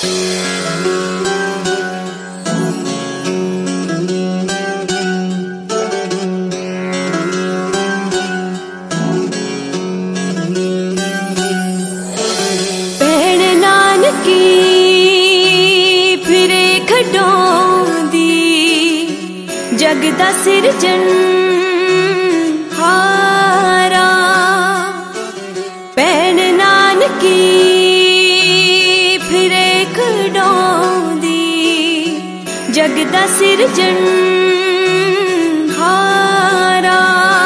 फिरे खडोंदी जग दा सिरजन हारा भैन नानकी फिरे खडोंदी जग दा सिरजन हारा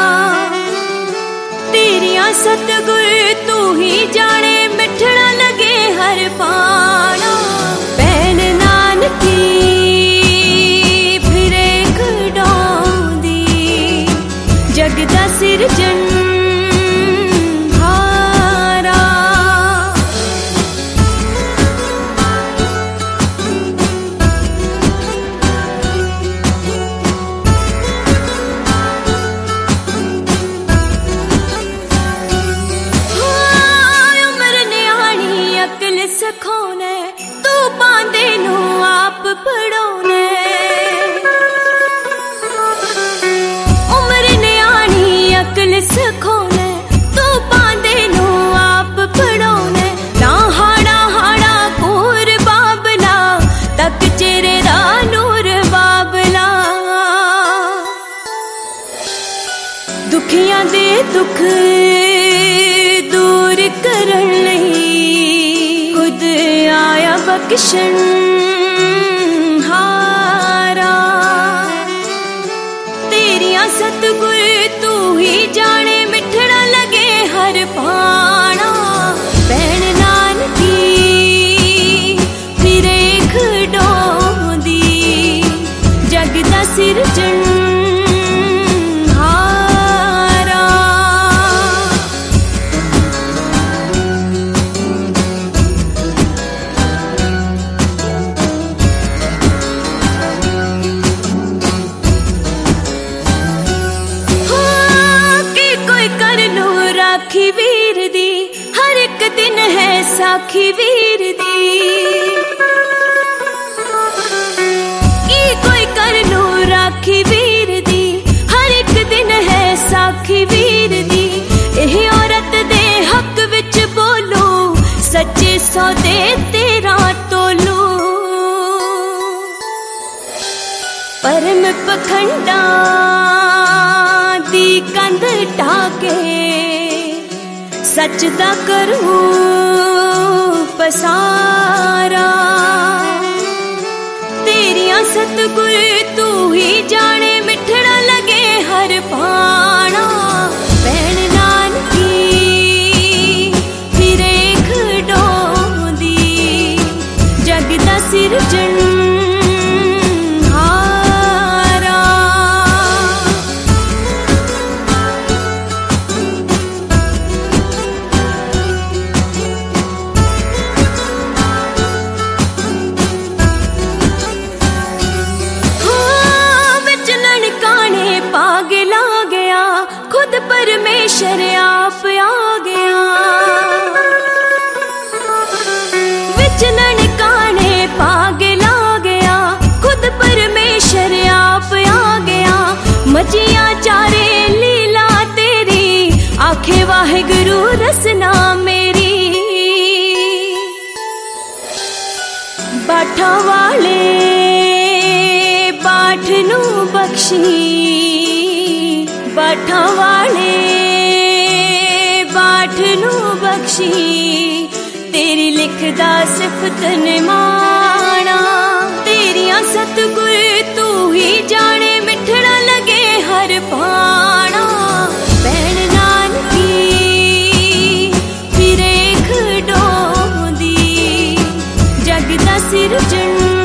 तेरिया सतगुर तू ही जाने मिठड़ा लगे हर पाना भैन नानकी फिरे खडोंदी जग दा सिरजन हारा सखोने तू पांदे नू आप पढ़ोने उम्र न्याणी अकल सखोने तू पांदे नू आप पढ़ोने ना हाड़ा हाड़ा कोर बाबला तक चेहरे दा नूर बाबला दुखियां दे दुख दूर करन लई आया बख्शन हारा तेरिया सतगुर तू ही जाने मिठड़ा लगे हर पाना भैन नानकी फिरे खडोंदी जग दा सिरजन साखी वीर दी हर एक दिन है साखी वीर दी की कोई कर लो राखी वीर दी हर एक दिन है साखी वीर दी एह औरत दे हक विच बोलो सच्चे सौदे तेरा तोलो परम पखंडा दी कंध टाके सच दा करूं पसारा तेरिया सतगुर तू ही जाने मिठड़ा लगे हर पाना भैन नानकी फिरे खडोंदी जग दा सिरजन परमेश्वर आप आ गया विचलन काने पागल आ गया खुद परमेश्वर आप आ गया मचिया चारे लीला तेरी आखे वाहिगुरु रसना मेरी बाठा वाले बाठ नू बख्शी बाठा वाले बाठ नू बख्शी तेरी लिखदा सिफतन माना तेरिया सतगुर तू ही जाने मिठड़ा लगे हर पाना भैन नानकी फिरे खडोंदी जग दा सिरजन